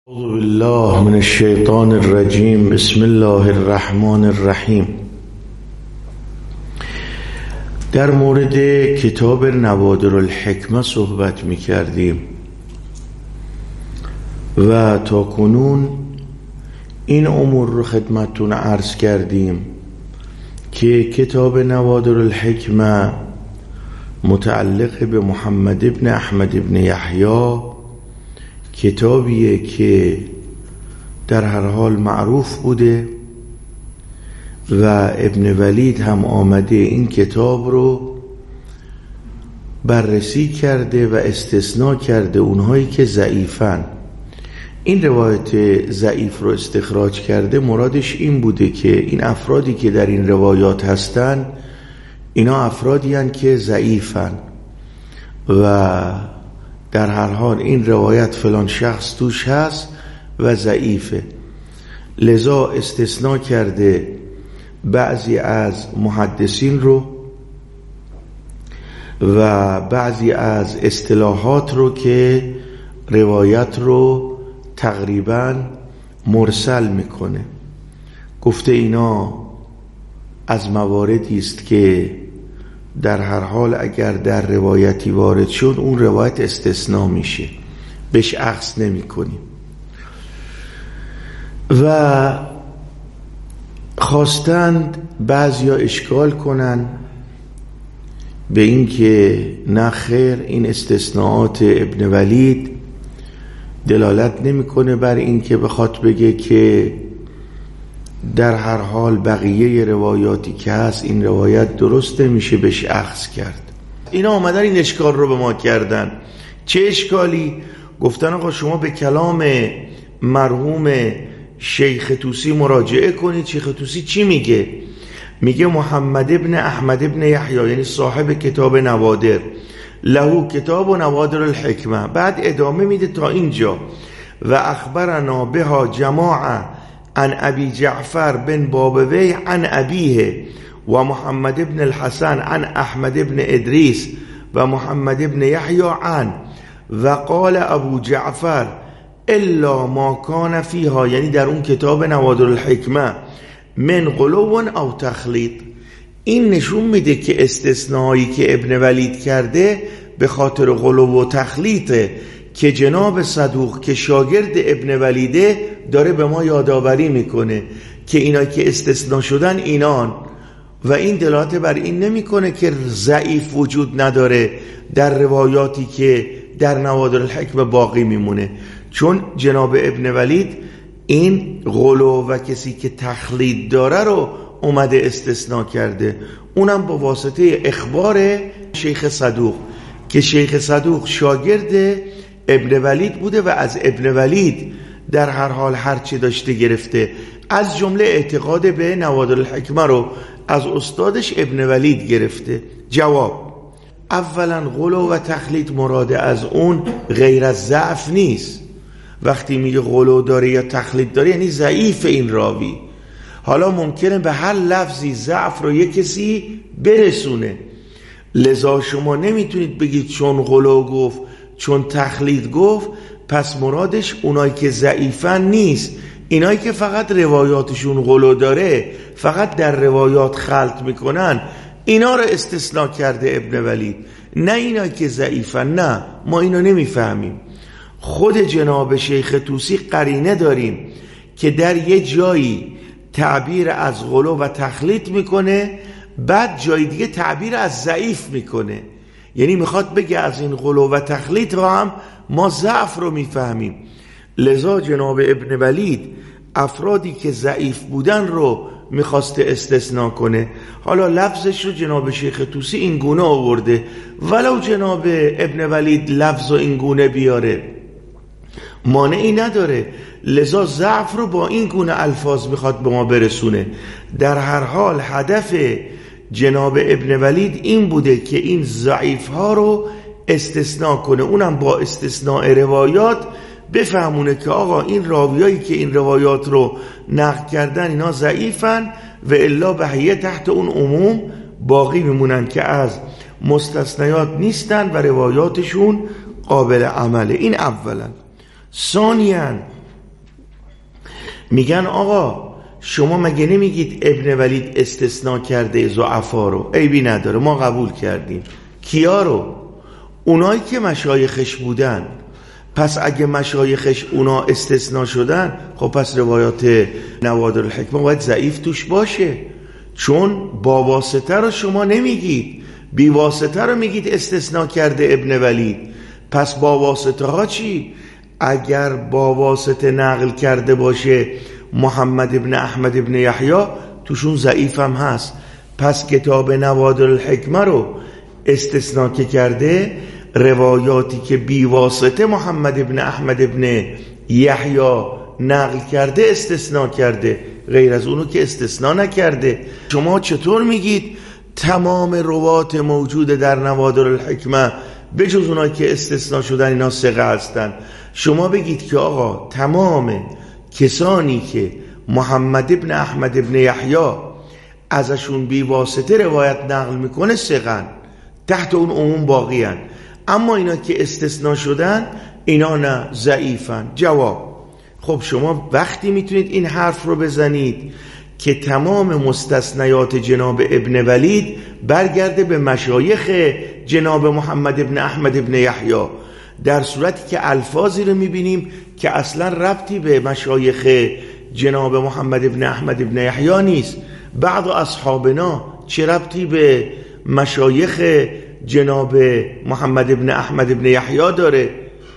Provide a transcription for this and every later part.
اعوذ بالله من الشیطان الرجیم. بسم الله الرحمن الرحیم. در مورد کتاب نوادر الحکمه صحبت می کردیم و تا کنون این امور رو خدمتتون عرض کردیم که کتاب نوادر الحکمه متعلق به محمد ابن احمد ابن یحیی، کتابیه که در هر حال معروف بوده و ابن ولید هم آمده این کتاب رو بررسی کرده و استثناء کرده اونهایی که ضعیفن. این روایت ضعیف رو استخراج کرده، مرادش این بوده که این افرادی که در این روایات هستن اینا افرادی هستن که ضعیفن و در هر حال این روایت فلان شخص توش هست و ضعیفه، لذا استثناء کرده بعضی از محدثین رو و بعضی از اصطلاحات رو که روایت رو تقریبا مرسل میکنه. گفته اینا از مواردی است که در هر حال اگر در روایتی وارد شد اون روایت استثناء میشه، بهش اخذ نمی کنیم. و خواستند بعضیا اشکال کنن به این که نه خیر، این استثناءات ابن ولید دلالت نمیکنه بر این که بخواد بگه که در هر حال بقیه روایاتی که هست این روایت درسته، میشه بهش اخذ کرد. اینا آمدن این اشکال رو به ما کردن. چه اشکالی؟ گفتن آقا شما به کلام مرحوم شیخ طوسی مراجعه کنید. شیخ طوسی چی میگه؟ میگه محمد ابن احمد ابن یحیی، یعنی صاحب کتاب نوادر، له کتاب و نوادر الحکمه. بعد ادامه میده تا اینجا: و اخبرنا بها جماعه عن ابی جعفر بن بابوی عن ابیه و محمد ابن الحسن عن احمد ابن ادریس و محمد ابن یحیی عن و قال ابو جعفر الا ما کان فیها، یعنی در اون کتاب نوادر الحکمه، من غلو او تخلیط. این نشون میده که استثنایی که ابن ولید کرده به خاطر غلو و تخلیطه که جناب صدوق که شاگرد ابن ولیده داره به ما یادآوری میکنه که اینا که استثناء شدن اینان، و این دلالت بر این نمیکنه که ضعیف وجود نداره در روایاتی که در نوادر الحکمه باقی میمونه، چون جناب ابن ولید این غلو و کسی که تخلید داره رو اومده استثناء کرده، اونم با واسطه اخبار شیخ صدوق که شیخ صدوق شاگرد ابن ولید بوده و از ابن ولید در هر حال هرچی داشته گرفته، از جمله اعتقاد به نوادر الحکمه رو از استادش ابن ولید گرفته. جواب: اولا غلو و تخلیط مراد از اون غیر از ضعف نیست. وقتی میگه غلو داره یا تخلیط داره یعنی ضعیف این راوی. حالا ممکنه به هر لفظی ضعف رو یک کسی برسونه، لذا شما نمیتونید بگید چون غلو گفت، چون تخلیط گفت پس مرادش اونایی که ضعیفن نیست. اینایی که فقط روایاتشون غلو داره، فقط در روایات خلط میکنن، اینا رو استثناء کرده ابن ولید، نه اینایی که ضعیفن. نه، ما اینو نمیفهمیم. خود جناب شیخ طوسی قرینه داریم که در یه جایی تعبیر از غلو و تخلیط میکنه، بعد جای دیگه تعبیر از ضعیف میکنه، یعنی میخواد بگه از این غلو و تخلیط را هم ما ضعف رو میفهمیم. لذا جناب ابن ولید افرادی که ضعیف بودن رو میخواسته استثناء کنه. حالا لفظش رو جناب شیخ طوسی این گونه آورده، ولو جناب ابن ولید لفظ و این گونه بیاره مانعی نداره، لذا ضعف رو با این گونه الفاظ میخواد به ما برسونه. در هر حال هدف جناب ابن ولید این بوده که این ضعیف ها رو استثناء کنه، اونم با استثناء روایات بفهمونه که آقا این راویایی که این روایات رو نقل کردن اینا ضعیفن و الا بهیه تحت اون عموم باقی میمونن که از مستثنیات نیستن و روایاتشون قابل عمله. این اولا. ثانیاً میگن آقا شما مگه نمیگید ابن ولید استثناء کرده ضعفا رو؟ عیبی نداره، ما قبول کردیم. کیا رو؟ اونایی که مشایخش بودن. پس اگه مشایخش اونا استثناء شدن، خب پس روایات نوادر الحکمه باید ضعیف توش باشه، چون با واسطه رو شما نمیگید، بی واسطه رو میگید استثناء کرده ابن ولید. پس با واسطه ها چی؟ اگر با واسطه نقل کرده باشه محمد ابن احمد ابن یحیی، توشون ضعیف هم هست. پس کتاب نوادر الحکمه رو استثناء که کرده، روایاتی که بی واسطه محمد ابن احمد ابن یحیی نقل کرده استثناء کرده، غیر از اونو که استثناء نکرده. شما چطور میگید تمام روات موجود در نوادر الحکمه به جز اونایی که استثناء شدن اینا ثقه هستن؟ شما بگید که آقا تمام کسانی که محمد ابن احمد ابن یحیی ازشون بی واسطه روایت نقل میکنه ثقه‌ن، تحت اون عموم باقی‌ان، اما اینا که استثناء شدن اینا نه، ضعیفن. جواب: خب شما وقتی میتونید این حرف رو بزنید که تمام مستثنیات جناب ابن ولید برگرده به مشایخ جناب محمد ابن احمد ابن یحیی، در صورتی که الفاظی رو میبینیم که اصلا ربطی به مشایخ جناب محمد ابن احمد ابن یحیی نیست. بعض اصحابنا چه ربطی به مشایخ جناب محمد ابن احمد ابن یحیی داره؟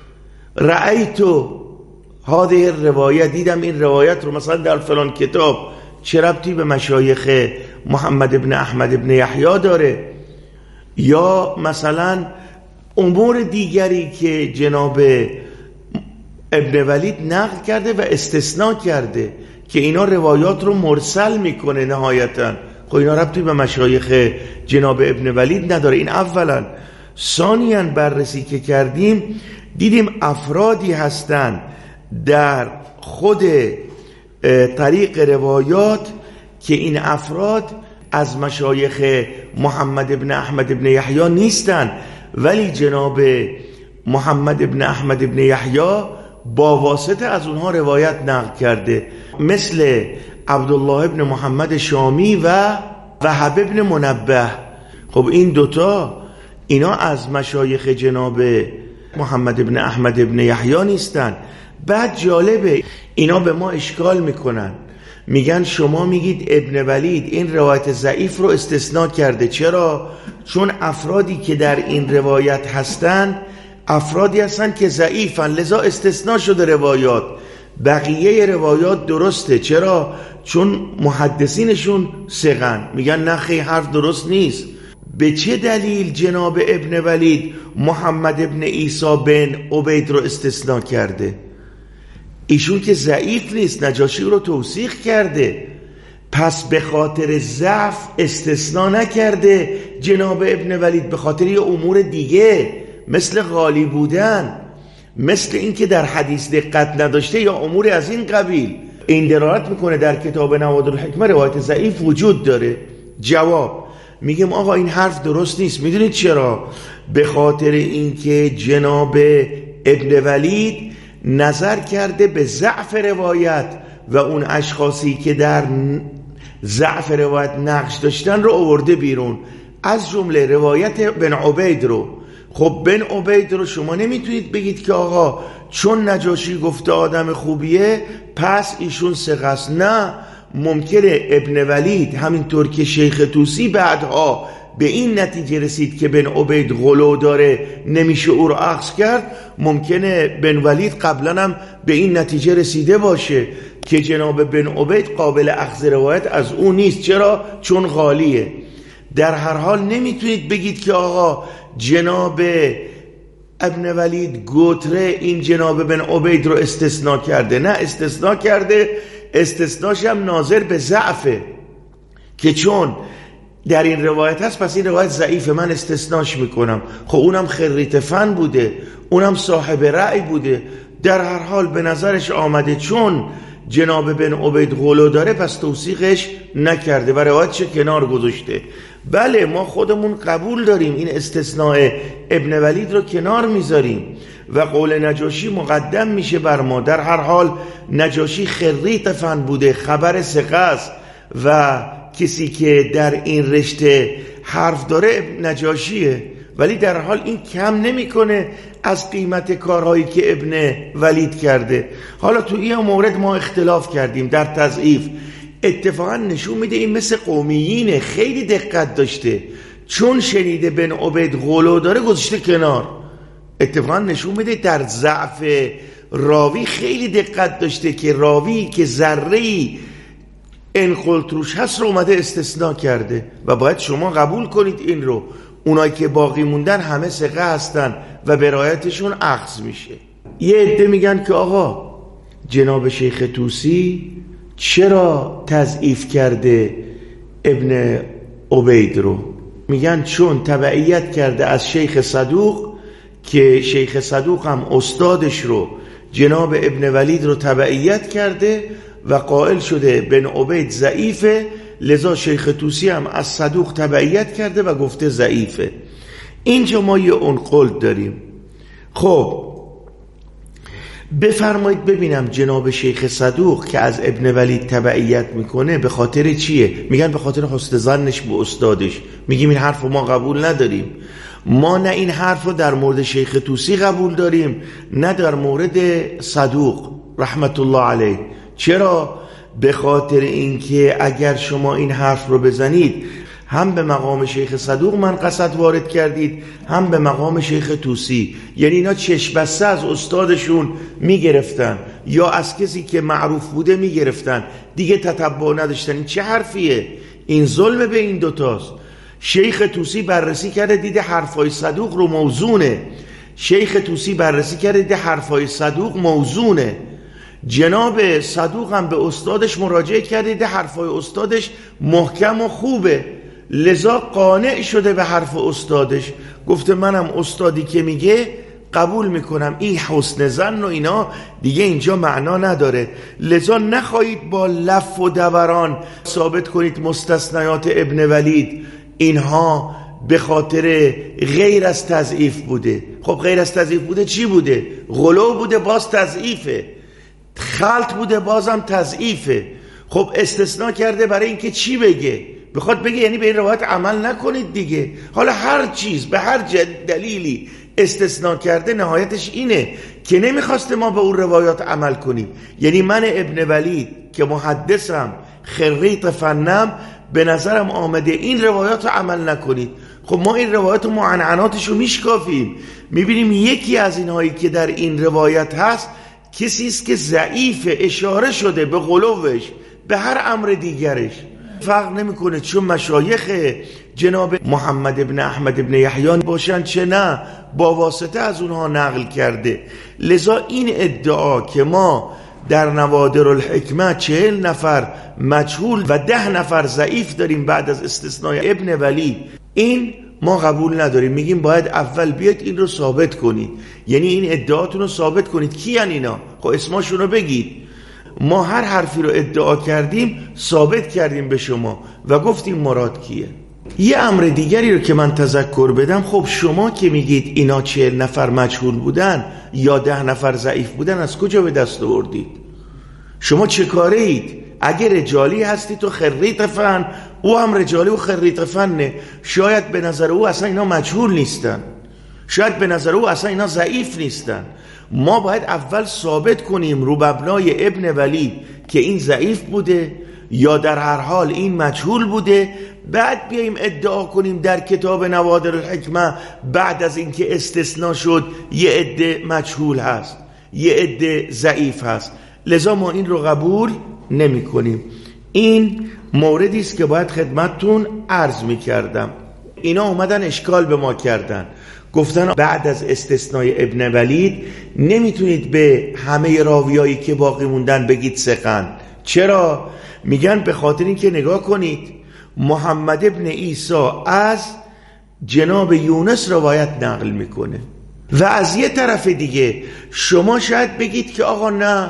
رأیتو هذه الروایه، دیدم این روایت رو مثلا در فلان کتاب، چه ربطی به مشایخ محمد ابن احمد ابن یحیی داره؟ یا مثلا امور دیگری که جناب ابن ولید نقل کرده و استثناء کرده که اینا روایات رو مرسل میکنه نهایتاً، خب اینا ربطی به مشایخ جناب ابن ولید نداره. این اولا. ثانیاً بررسی که کردیم دیدیم افرادی هستن در خود طریق روایات که این افراد از مشایخ محمد ابن احمد ابن یحیی نیستن، ولی جناب محمد ابن احمد ابن یحیی با واسطه از اونها روایت نقل کرده، مثل عبدالله ابن محمد شامی و وهب ابن منبه. خب این دوتا اینا از مشایخ جناب محمد ابن احمد ابن یحیی نیستن. بعد جالبه اینا به ما اشکال میکنن، میگن شما میگید ابن ولید این روایت ضعیف رو استثناء کرده. چرا؟ چون افرادی که در این روایت هستن افرادی هستن که ضعیفن، لذا استثناء شده روایات. بقیه روایات درسته. چرا؟ چون محدثینشون ثقه‌ن. میگن نه خیلی حرف درست نیست. به چه دلیل جناب ابن ولید محمد ابن عیسی بن عبید رو استثناء کرده؟ ایشون که ضعیف نیست، نجاشی رو توثیق کرده، پس به خاطر ضعف استثناء نکرده جناب ابن ولید، به خاطر یه امور دیگه مثل غالی بودن، مثل این که در حدیث دقت نداشته یا امور از این قبیل. این دلالت میکنه در کتاب نوادر الحکمه روایت ضعیف وجود داره. جواب: میگم آقا این حرف درست نیست. میدونید چرا؟ به خاطر اینکه جناب ابن ولید نظر کرده به ضعف روایت و اون اشخاصی که در ضعف روایت نقش داشتن رو آورده بیرون، از جمله روایت بن عبید رو. خب بن عبید رو شما نمیتونید بگید که آقا چون نجاشی گفته آدم خوبیه پس ایشون ثقه است. نه، ممکنه ابن ولید همینطور که شیخ طوسی بعدها به این نتیجه رسید که بن عبید غلو داره نمیشه او رو اخذ کرد، ممکنه بن ولید قبلا هم به این نتیجه رسیده باشه که جناب بن عبید قابل اخذ روایت از او نیست. چرا؟ چون غالیه. در هر حال نمیتونید بگید که آقا جناب ابن ولید گوتره این جناب بن عبید رو استثناء کرده. نه، استثناء کرده، استثناش هم ناظر به ضعفه که چون در این روایت هست پس این روایت ضعیفه، من استثناش میکنم. خب اونم خریت فن بوده، اونم صاحب رأی بوده، در هر حال به نظرش آمده چون جناب بن عبید غلو داره پس توثیقش نکرده و روایتش کنار گذاشته. بله، ما خودمون قبول داریم این استثناء ابن ولید رو کنار میذاریم، و قول نجاشی مقدم میشه بر ما. در هر حال نجاشی خریط فن بوده، خبر ثقه است و کسی که در این رشته حرف داره نجاشیه، ولی در حال این کم نمیکنه از قیمت کارهایی که ابن ولید کرده. حالا تو این مورد ما اختلاف کردیم در تضعیف. اتفاقا نشون میده این مثل قومیینه، خیلی دقت داشته، چون شنیده بن عبید غلو داره گذاشته کنار. اتفاقا نشون میده در ضعف راوی خیلی دقت داشته که راوی که ذره‌ای انخلطروش هست رو اومده استثناء کرده و باید شما قبول کنید این رو. اونایی که باقی موندن همه ثقه هستن و برایتشون اخذ میشه. یه عده میگن که آقا جناب شیخ طوسی چرا تضعیف کرده ابن عبید رو؟ میگن چون تبعیت کرده از شیخ صدوق که شیخ صدوق هم استادش رو جناب ابن ولید رو تبعیت کرده و قائل شده بن عبید ضعیفه، لذا شیخ طوسی هم از صدوق تبعیت کرده و گفته ضعیفه. اینجا ما یه انقل داریم. خب بفرمایید ببینم جناب شیخ صدوق که از ابن ولید تبعیت میکنه به خاطر چیه؟ میگن به خاطر حسن ظنش به استادش. میگیم این حرف رو ما قبول نداریم. ما نه این حرف رو در مورد شیخ طوسی قبول داریم نه در مورد صدوق رحمت الله علیه. چرا؟ به خاطر اینکه اگر شما این حرف رو بزنید هم به مقام شیخ صدوق من قصد وارد کردید، هم به مقام شیخ طوسی. یعنی اینا چشم بسته از استادشون میگرفتن یا از کسی که معروف بوده میگرفتن، دیگه تتبع نداشتن. این چه حرفیه؟ این ظلم به این دوتاست. شیخ طوسی بررسی کرده دیده حرفای صدوق رو موزونه. شیخ طوسی بررسی کرده دیده حرفای صدوق موزونه. جناب صدوق هم به استادش مراجعه کرده دیده حرفای استادش محکم و خوبه، لذا قانع شده به حرف استادش، گفته منم استادی که میگه قبول میکنم. این حسن ظن و اینا دیگه اینجا معنا نداره. لذا نخواهید با لف و دوران ثابت کنید مستثنیات ابن ولید اینها به خاطر غیر از تضعیف بوده. خب غیر از تضعیف بوده چی بوده؟ غلو بوده، باز تضعیفه. خلط بوده، بازم تضعیفه. خب استثناء کرده برای اینکه چی بگه؟ بخواد بگه یعنی به این روایت عمل نکنید دیگه. حالا هر چیز به هر دلیلی استثناء کرده نهایتش اینه که نمیخواسته ما به اون روایات عمل کنیم. یعنی من ابن ولید که محدثم خریط فنم به نظرم آمده این روایات رو عمل نکنید. خب ما این روایات و معنعناتش رو میشکافیم، میبینیم یکی از اینهایی که در این روایت هست کسی است که ضعیف، اشاره شده به غلوش، به هر امر دیگرش فرق نمیکنه چون مشایخ جناب محمد ابن احمد ابن یحیی باشن چه نه، با واسطه از اونها نقل کرده. لذا این ادعا که ما در نوادر الحکمه 40 نفر مجهول و 10 نفر ضعیف داریم بعد از استثناء ابن ولید، این ما قبول نداریم. میگیم باید اول بیاید این رو ثابت کنید، یعنی این ادعاتون رو ثابت کنید. کیان اینا؟ خب اسماشون رو بگید. ما هر حرفی رو ادعا کردیم ثابت کردیم به شما و گفتیم مراد کیه. یه امر دیگری رو که من تذکر بدم، خب شما که میگید اینا 40 نفر مجهول بودن یا 10 نفر ضعیف بودن، از کجا به دست آوردید؟ شما چه کاره اید؟ اگر رجالی هستی تو خریط فن، او هم رجالی و خریط فنه. شاید به نظر او اصلا اینا مجهول نیستن، شاید به نظر او اصلا اینا ضعیف نیستن. ما باید اول ثابت کنیم رو مبنای ابن ولید که این ضعیف بوده یا در هر حال این مجهول بوده، بعد بیاییم ادعا کنیم در کتاب نوادر الحکمه بعد از اینکه استثناء شد یه عده مجهول هست، یه عده ضعیف هست. لذا ما این رو قبول نمی کنیم. این موردی است که باید خدمتتون عرض می کردم. اینا اومدن اشکال به ما کردن، گفتن بعد از استثناء ابن ولید نمیتونید به همه راویایی که باقی موندن بگید ثقن. چرا؟ میگن به خاطر اینکه نگاه کنید محمد ابن عیسی از جناب یونس روایت نقل میکنه و از یه طرف دیگه شما شاید بگید که آقا نه،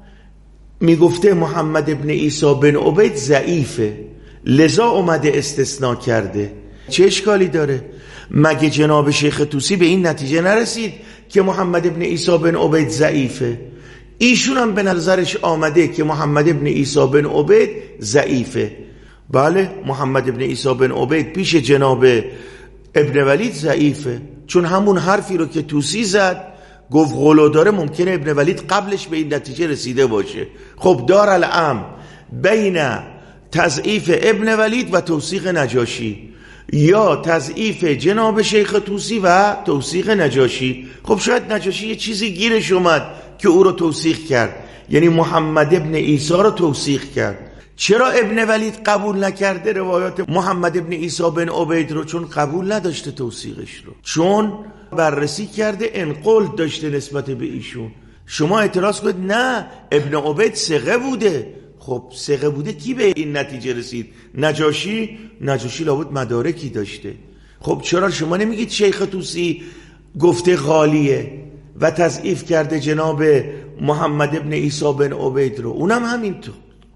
میگفته محمد ابن عیسی بن عبید ضعیفه، لذا اومده استثناء کرده. چه اشکالی داره؟ مگه جناب شیخ طوسی به این نتیجه نرسید که محمد ابن عیسی بن عبید ضعیفه؟ ایشون هم به نظرش آمده که محمد ابن عیسی بن عبید ضعیفه. بله، محمد ابن عیسی بن عبید پیش جناب ابن ولید ضعیفه، چون همون حرفی رو که طوسی زد گفت غلو داره، ممکنه ابن ولید قبلش به این نتیجه رسیده باشه. خب دار الام بین تضعیف ابن ولید و توثیق نجاشی، یا تضعیف جناب شیخ طوسی و توثیق نجاشی. خب شاید نجاشی یه چیزی گیرش اومد که او رو توثیق کرد، یعنی محمد ابن عیسی رو توثیق کرد. چرا ابن ولید قبول نکرده روایات محمد ابن عیسی بن عبید رو؟ چون قبول نداشته توثیقش رو، چون بررسی کرده انقل داشته نسبت به ایشون. شما اعتراض کنید نه ابن عبید ثقه بوده. خب ثقه بوده، کی به این نتیجه رسید؟ نجاشی لابد مدارکی داشته. خب چرا شما نمیگید شیخ طوسی گفته غالیه و تضعیف کرده جناب محمد ابن عیسی بن عبید رو؟ اونم همینطور.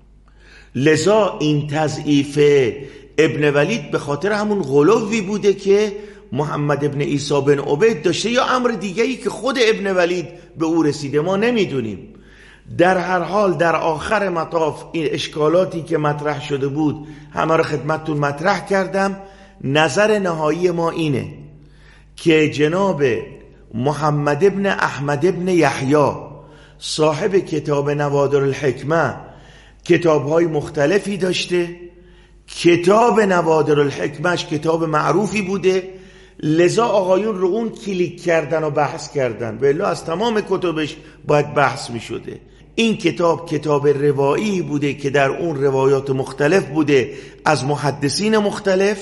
لذا این تضعیف ابن ولید به خاطر همون غلوی بوده که محمد ابن عیسی بن عبید داشته، یا امر دیگه‌ای که خود ابن ولید به او رسیده، ما نمیدونیم. در هر حال در آخر مطاف این اشکالاتی که مطرح شده بود همه رو خدمتتون مطرح کردم. نظر نهایی ما اینه که جناب محمد ابن احمد ابن یحیی صاحب کتاب نوادر الحکمه کتاب‌های مختلفی داشته. کتاب نوادر الحکمهش کتاب معروفی بوده، لذا آقایون رو اون کلیک کردن و بحث کردن، و الا از تمام کتابش باید بحث می شده. این کتاب روایی بوده که در اون روایات مختلف بوده از محدثین مختلف،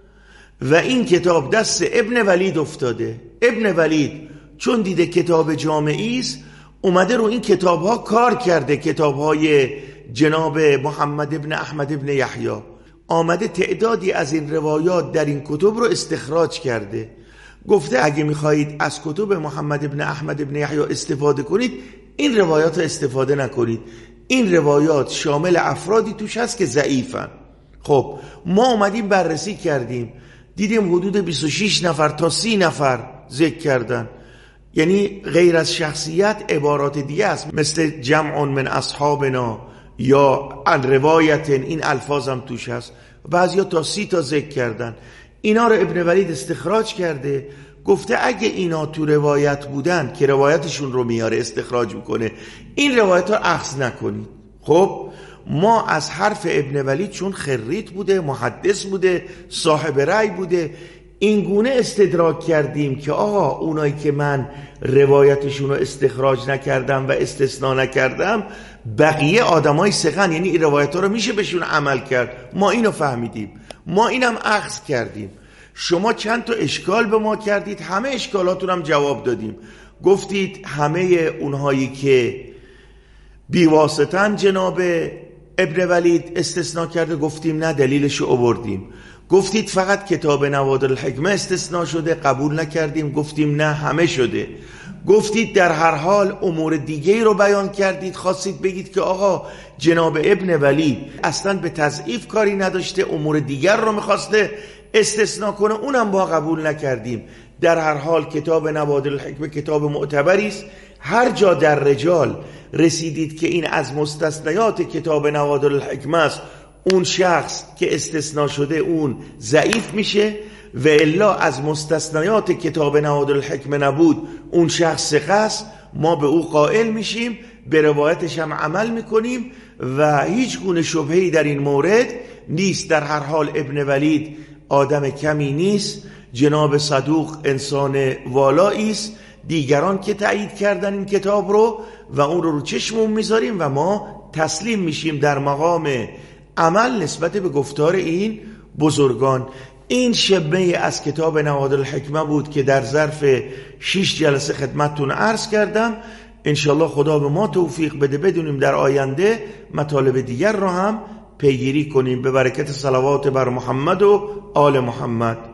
و این کتاب دست ابن ولید افتاده. ابن ولید چون دیده کتاب جامعی است، اومده رو این کتاب‌ها کار کرده، کتاب‌های جناب محمد ابن احمد ابن یحیی. آمده تعدادی از این روایات در این کتب رو استخراج کرده، گفته اگه میخواهید از کتب محمد ابن احمد ابن یحیی استفاده کنید، این روایات رو استفاده نکنید. این روایات شامل افرادی توش هست که ضعیفن. خب ما اومدیم بررسی کردیم، دیدیم حدود 26 نفر تا 30 نفر ذکر کردن، یعنی غیر از شخصیت عبارات دیگه است، مثل جمع من اصحابنا یا روایت، این الفاظ هم توش هست. بعضیا تا 30 تا ذکر کردن. اینا رو ابن ولید استخراج کرده، گفته اگه اینا تو روایت بودن که روایتشون رو میاره استخراج میکنه، این روایت رو اخذ نکنید. خب ما از حرف ابن ولید چون خریت بوده، محدث بوده، صاحب رأی بوده، این گونه استدراک کردیم که آقا اونایی که من روایتشون رو استخراج نکردم و استثناء نکردم بقیه آدمای ثقه‌ن، یعنی این روایت ها رو میشه بهشون عمل کرد. ما اینو فهمیدیم، ما اینم اخذ کردیم. شما چند تا اشکال به ما کردید، همه اشکالاتون هم جواب دادیم. گفتید همه اونهایی که بیواسطن جناب ابن ولید استثناء کرده، گفتیم نه، دلیلشو آوردیم. گفتید فقط کتاب نوادر الحکمه استثناء شده، قبول نکردیم، گفتیم نه، همه شده. گفتید در هر حال امور دیگه رو بیان کردید، خواستید بگید که آقا جناب ابن ولید اصلا به تضعیف کاری نداشته، امور دیگر رو میخواسته استثناء کنه، اونم با قبول نکردیم. در هر حال کتاب نوادر الحکمه کتاب معتبری است. هر جا در رجال رسیدید که این از مستثنیات کتاب نوادر الحکمه است، اون شخص که استثناء شده اون ضعیف میشه، و الا از مستثنیات کتاب نوادر الحکمه نبود اون شخص ثقه است، ما به او قائل میشیم، به روایتش هم عمل میکنیم و هیچ گونه شبهه‌ای در این مورد نیست. در هر حال ابن ولید آدم کمی نیست، جناب صدوق انسان والایی است. دیگران که تایید کردن این کتاب رو و اون رو چشمون میذاریم و ما تسلیم میشیم در مقام عمل نسبت به گفتار این بزرگان. این شبه از کتاب نوادر الحکمه بود که در ظرف 6 جلسه خدمتتون عرض کردم. انشالله خدا به ما توفیق بده بدونیم در آینده مطالب دیگر رو هم پیگیری کنیم. به برکت صلوات بر محمد و آل محمد.